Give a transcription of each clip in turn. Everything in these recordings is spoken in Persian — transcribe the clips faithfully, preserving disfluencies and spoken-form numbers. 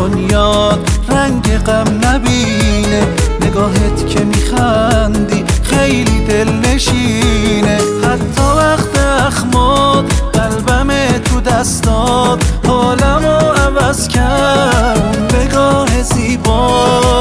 دنیات رنگ غم نبینه، نگاهت که میخندی خیلی دل نشینه. حتی وقت اخمات قلبم تو دستات حالمو عوض کرد، نگاه زیبا.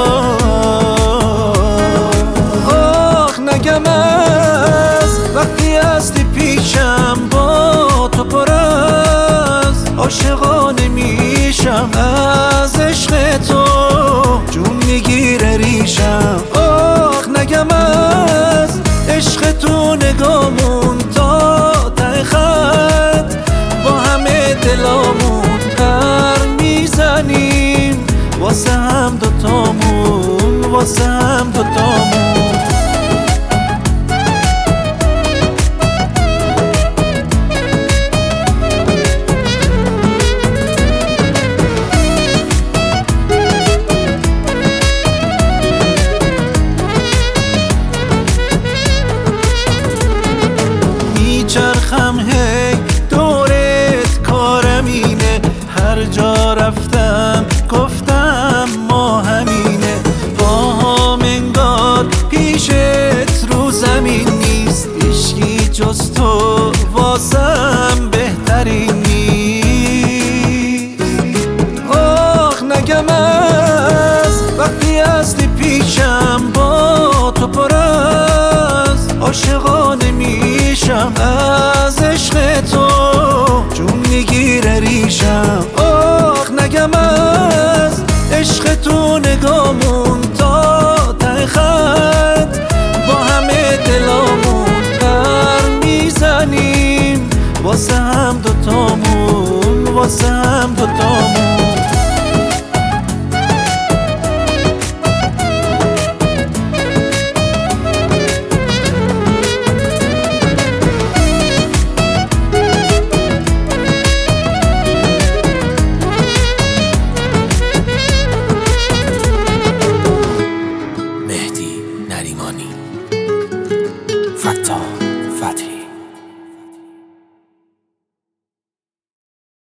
آخ نگم از وقتی هستی پیشم، با تو پر از عاشقانه میشم، از عشق تو جون میگیره ریشم. آخ نگم از عشق تو نگامون تا ته خط، با همه دلامون پر میزنیم، واسه هم دوتامون، واسه هم دوتامون. میچرخم هی دورت کارم اینه، هر جا رفتم گفتم ما همینه. پاهام انگار پیشت رو زمین نیست، هیچکی جز تو واسم بهترین نیست. آخ نگم از وقتی هستی پیشم، با تو پر از عاشقانه میشم، از عشق تو جون میگیره ریشم. آخ نگم از عشق تو نگامون تا ته خط، با همه دلامون پر میزنیم، واسه هم دوتامون، واسه هم دوتامون.